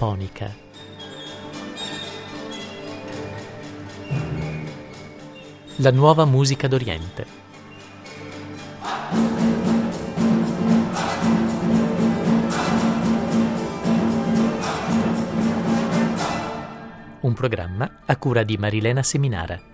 giapponica. La nuova musica d'Oriente. Un programma a cura di Marilena Seminara.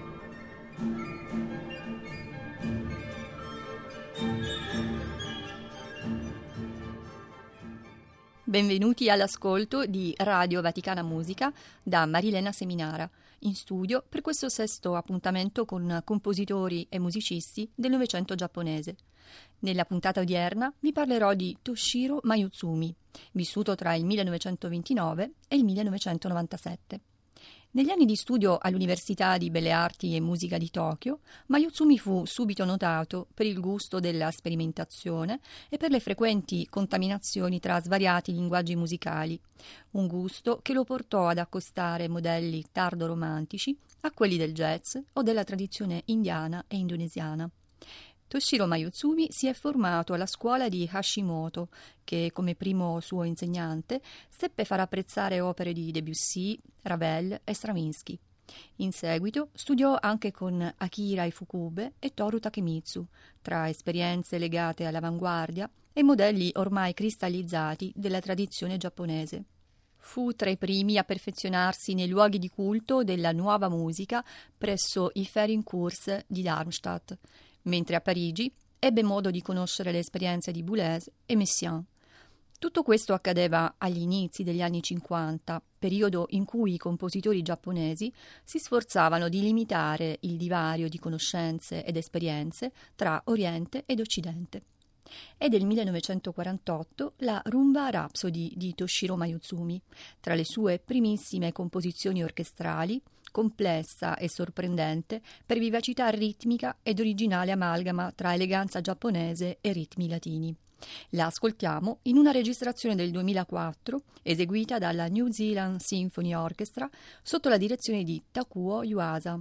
Benvenuti all'ascolto di Radio Vaticana Musica da Marilena Seminara, in studio per questo sesto appuntamento con compositori e musicisti del Novecento giapponese. Nella puntata odierna vi parlerò di Toshiro Mayuzumi, vissuto tra il 1929 e il 1997. Negli anni di studio all'Università di Belle Arti e Musica di Tokyo, Mayuzumi fu subito notato per il gusto della sperimentazione e per le frequenti contaminazioni tra svariati linguaggi musicali, un gusto che lo portò ad accostare modelli tardo-romantici a quelli del jazz o della tradizione indiana e indonesiana. Toshiro Mayuzumi si è formato alla scuola di Hashimoto, che come primo suo insegnante seppe far apprezzare opere di Debussy, Ravel e Stravinsky. In seguito studiò anche con Akira Ifukube e Toru Takemitsu, tra esperienze legate all'avanguardia e modelli ormai cristallizzati della tradizione giapponese. Fu tra i primi a perfezionarsi nei luoghi di culto della nuova musica presso i Ferinkurs di Darmstadt, mentre a Parigi ebbe modo di conoscere le esperienze di Boulez e Messiaen. Tutto questo accadeva agli inizi degli anni 50, periodo in cui i compositori giapponesi si sforzavano di limitare il divario di conoscenze ed esperienze tra Oriente ed Occidente. È del 1948 la Rumba Rhapsody di Toshiro Mayuzumi, tra le sue primissime composizioni orchestrali, complessa e sorprendente per vivacità ritmica ed originale amalgama tra eleganza giapponese e ritmi latini. La ascoltiamo in una registrazione del 2004 eseguita dalla New Zealand Symphony Orchestra sotto la direzione di Takuo Yuasa.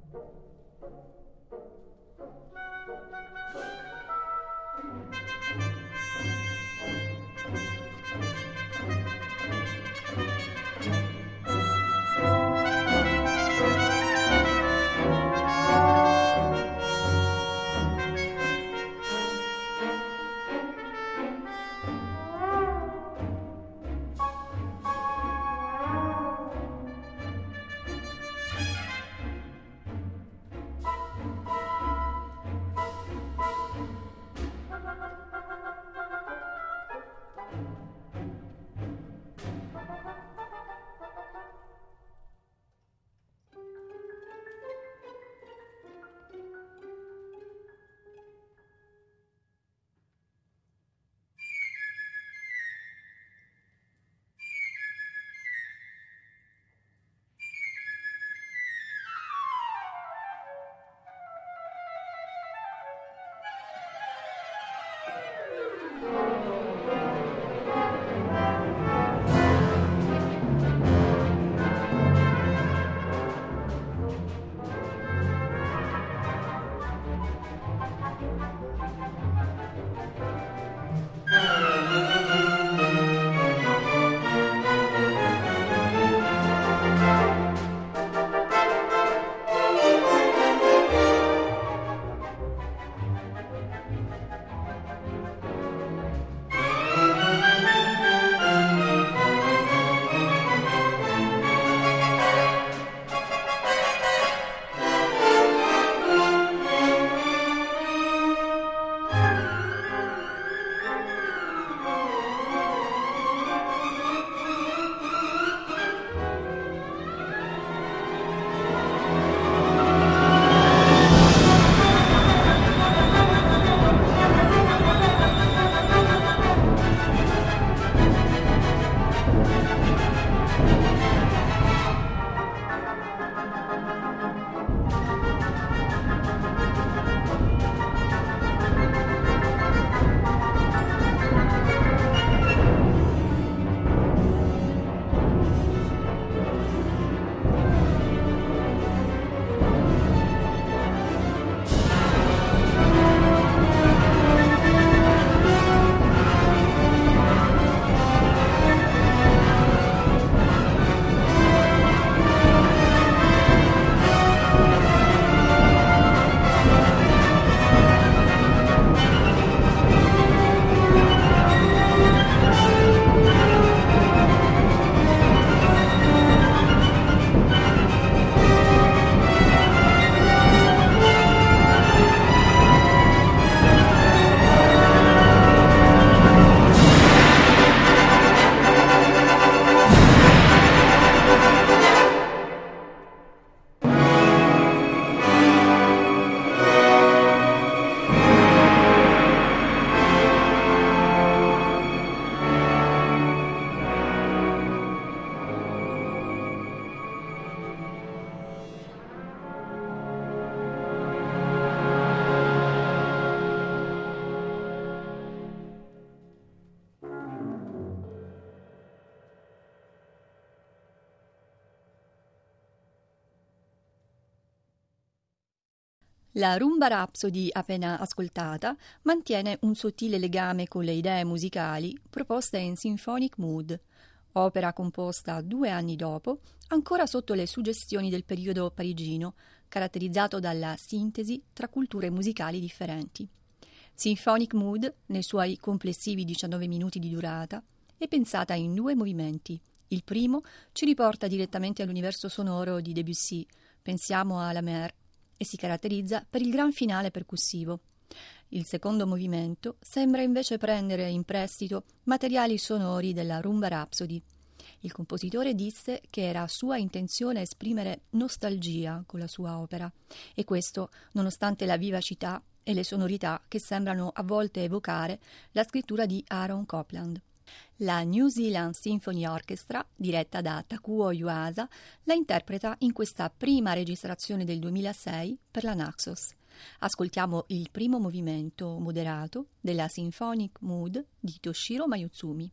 La Rumba Rhapsody appena ascoltata mantiene un sottile legame con le idee musicali proposte in Symphonic Mood, opera composta 2 anni dopo, ancora sotto le suggestioni del periodo parigino, caratterizzato dalla sintesi tra culture musicali differenti. Symphonic Mood, nei suoi complessivi 19 minuti di durata, è pensata in 2 movimenti. Il primo ci riporta direttamente all'universo sonoro di Debussy, pensiamo a La Mer, e si caratterizza per il gran finale percussivo. Il secondo movimento sembra invece prendere in prestito materiali sonori della Rumba Rhapsody. Il compositore disse che era sua intenzione esprimere nostalgia con la sua opera, e questo nonostante la vivacità e le sonorità che sembrano a volte evocare la scrittura di Aaron Copland. La New Zealand Symphony Orchestra, diretta da Takuo Yuasa, la interpreta in questa prima registrazione del 2006 per la Naxos. Ascoltiamo il primo movimento moderato della Symphonic Mood di Toshiro Mayuzumi.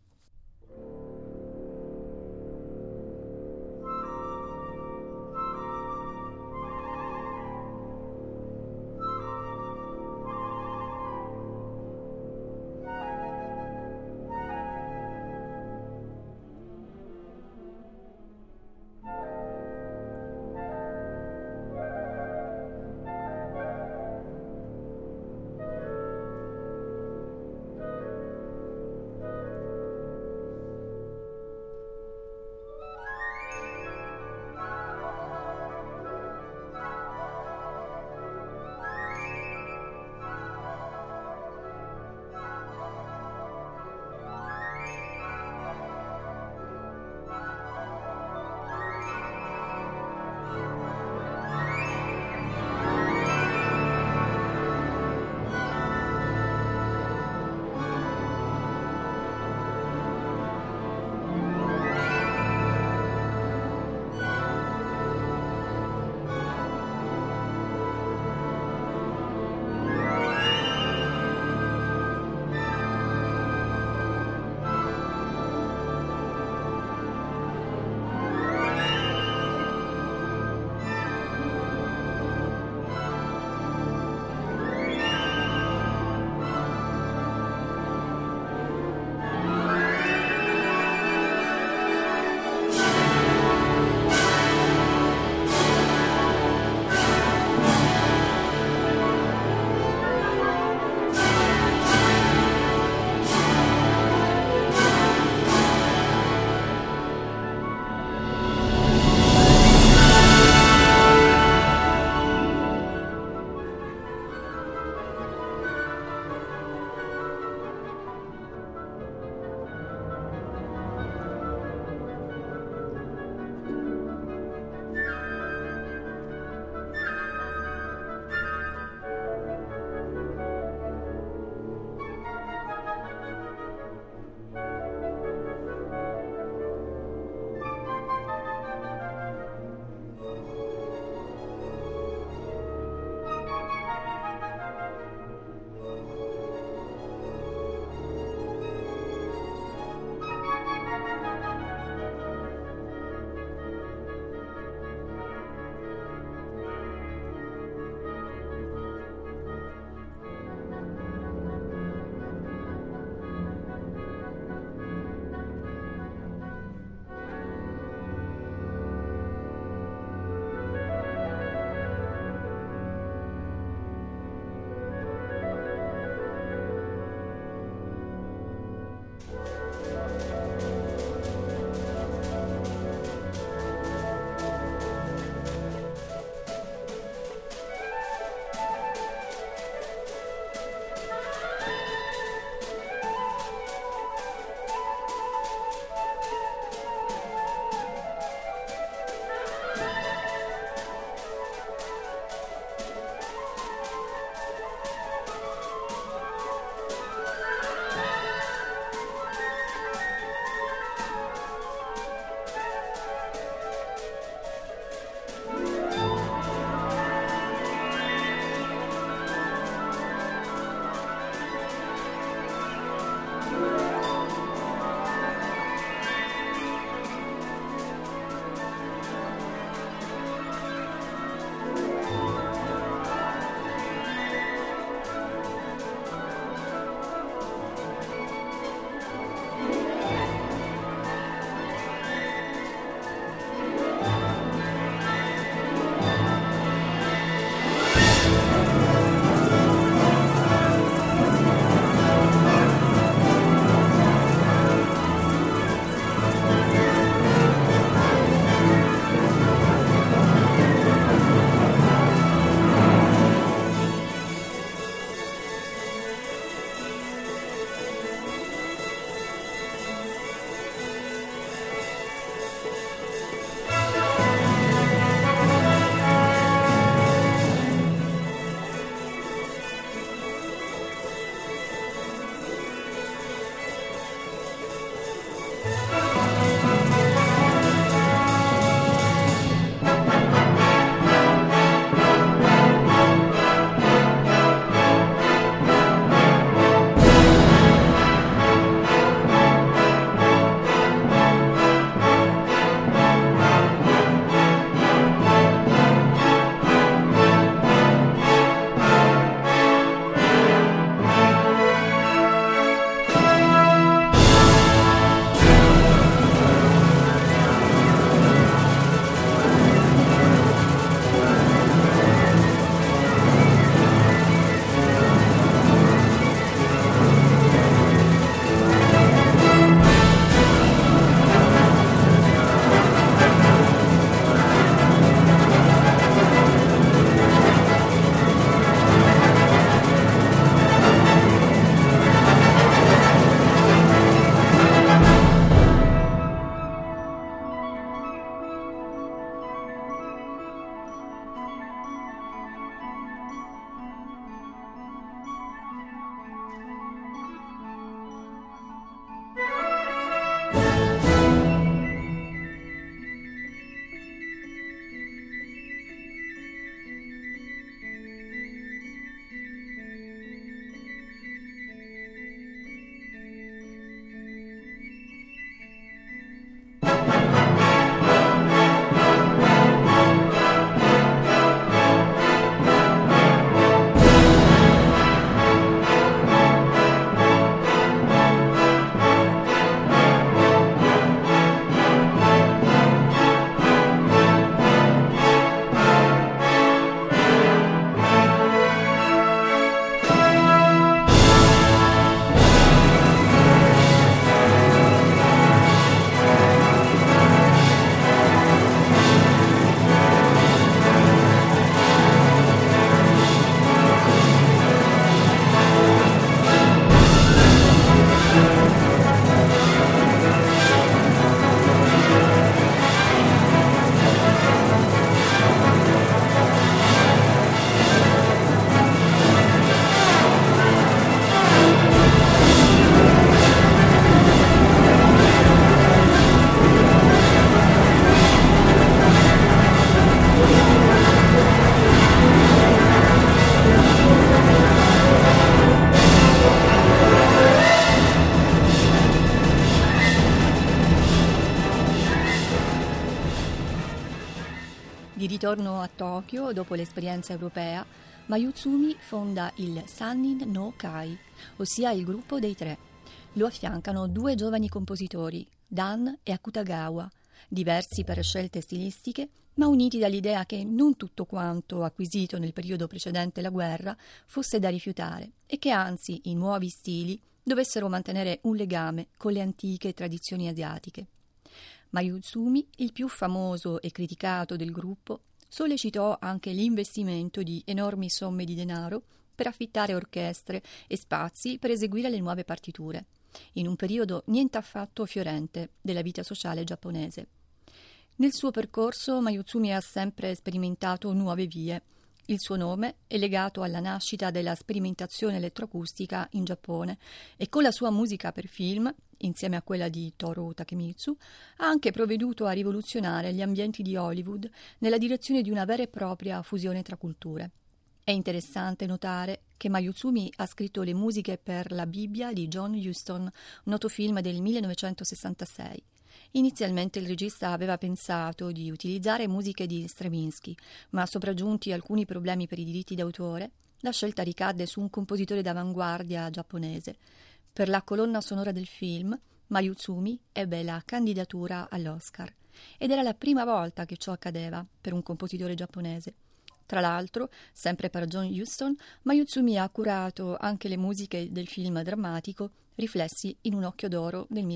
ritorno a Tokyo, dopo l'esperienza europea, Mayuzumi fonda il Sannin no Kai, ossia il gruppo dei tre. Lo affiancano 2 giovani compositori, Dan e Akutagawa, diversi per scelte stilistiche, ma uniti dall'idea che non tutto quanto acquisito nel periodo precedente la guerra fosse da rifiutare e che anzi i nuovi stili dovessero mantenere un legame con le antiche tradizioni asiatiche. Mayuzumi, il più famoso e criticato del gruppo, sollecitò anche l'investimento di enormi somme di denaro per affittare orchestre e spazi per eseguire le nuove partiture, in un periodo niente affatto fiorente della vita sociale giapponese. Nel suo percorso Mayuzumi ha sempre sperimentato nuove vie. Il suo nome è legato alla nascita della sperimentazione elettroacustica in Giappone e con la sua musica per film, insieme a quella di Toru Takemitsu, ha anche provveduto a rivoluzionare gli ambienti di Hollywood nella direzione di una vera e propria fusione tra culture. È interessante notare che Mayuzumi ha scritto le musiche per La Bibbia di John Huston, noto film del 1966. Inizialmente il regista aveva pensato di utilizzare musiche di Stravinsky, ma sopraggiunti alcuni problemi per i diritti d'autore, la scelta ricadde su un compositore d'avanguardia giapponese. Per la colonna sonora del film, Mayuzumi ebbe la candidatura all'Oscar, ed era la prima volta che ciò accadeva per un compositore giapponese. Tra l'altro, sempre per John Huston, Mayuzumi ha curato anche le musiche del film drammatico Riflessi in un occhio d'oro del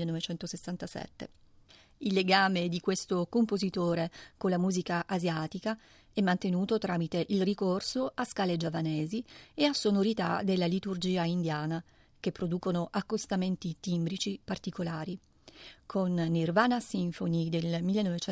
1967. Il legame di questo compositore con la musica asiatica è mantenuto tramite il ricorso a scale giavanesi e a sonorità della liturgia indiana, che producono accostamenti timbrici particolari. Con Nirvana Symphony del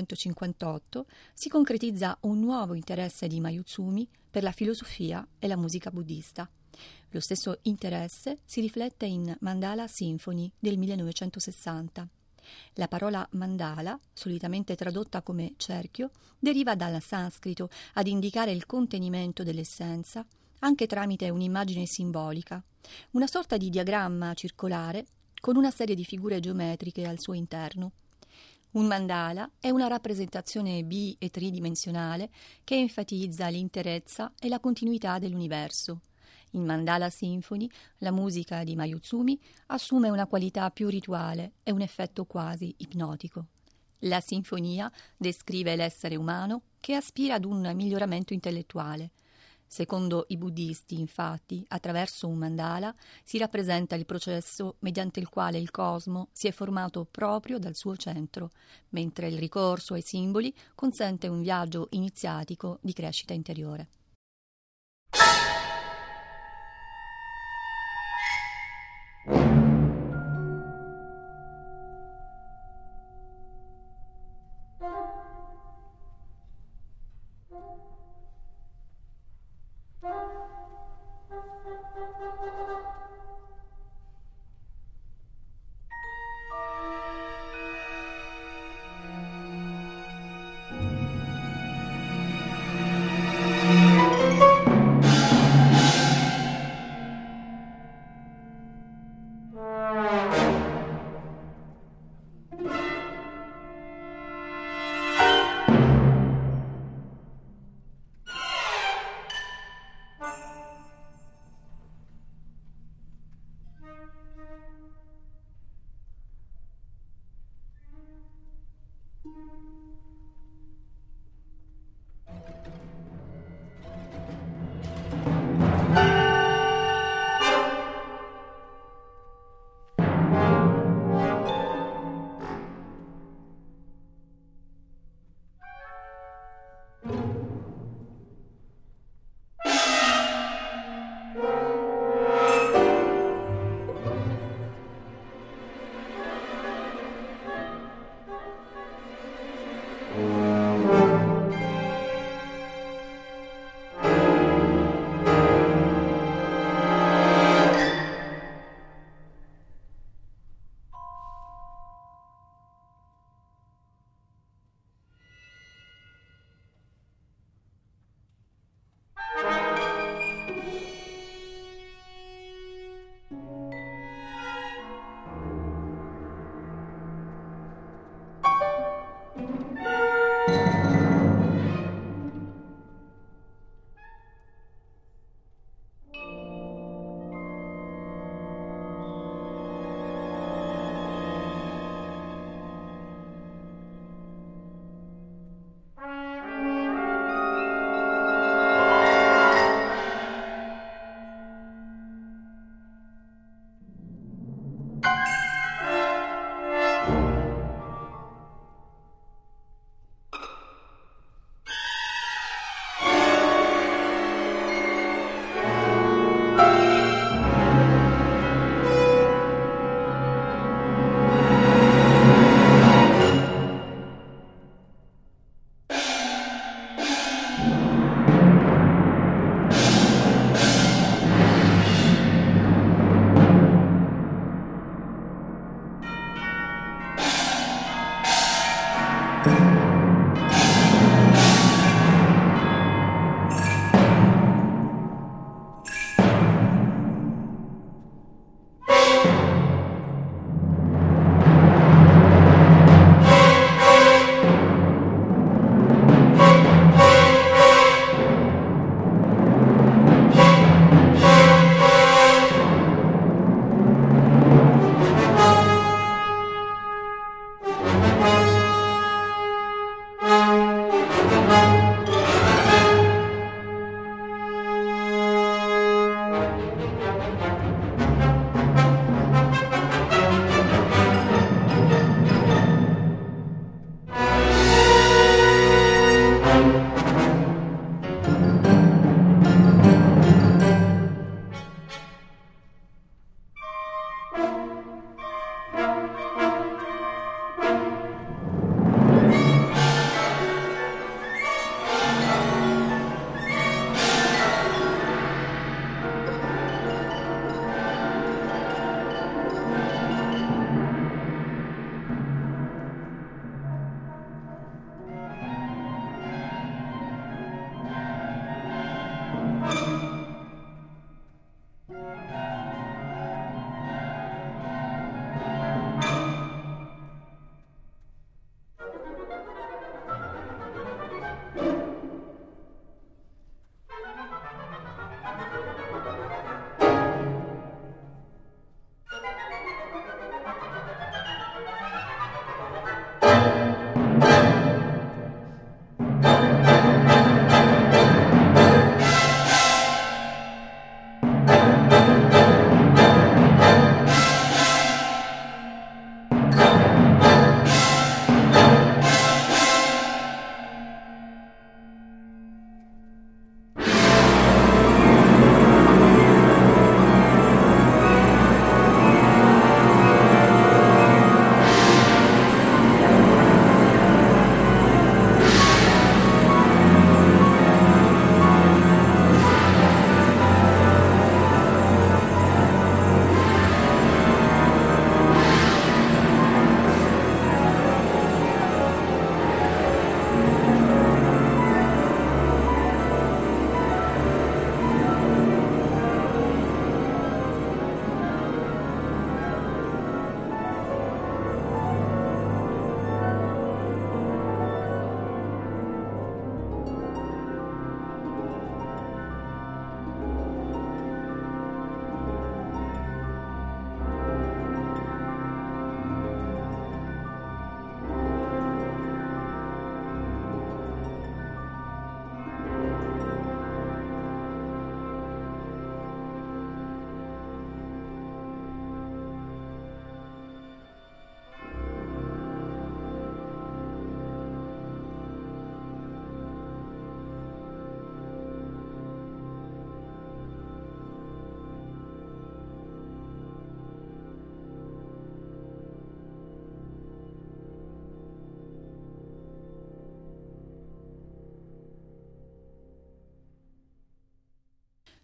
1958 si concretizza un nuovo interesse di Mayuzumi per la filosofia e la musica buddista. Lo stesso interesse si riflette in Mandala Symphony del 1960. La parola mandala, solitamente tradotta come cerchio, deriva dal sanscrito ad indicare il contenimento dell'essenza, anche tramite un'immagine simbolica, una sorta di diagramma circolare con una serie di figure geometriche al suo interno. Un mandala è una rappresentazione bi- e tridimensionale che enfatizza l'interezza e la continuità dell'universo. In Mandala Symphony, la musica di Mayuzumi assume una qualità più rituale e un effetto quasi ipnotico. La sinfonia descrive l'essere umano che aspira ad un miglioramento intellettuale. Secondo i buddisti, infatti, attraverso un mandala si rappresenta il processo mediante il quale il cosmo si è formato proprio dal suo centro, mentre il ricorso ai simboli consente un viaggio iniziatico di crescita interiore.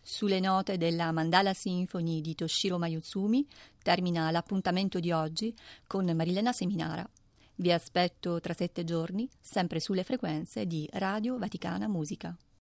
Sulle note della Mandala Symphony di Toshiro Mayuzumi termina l'appuntamento di oggi con Marilena Seminara. Vi aspetto tra 7 giorni, sempre sulle frequenze di Radio Vaticana Musica.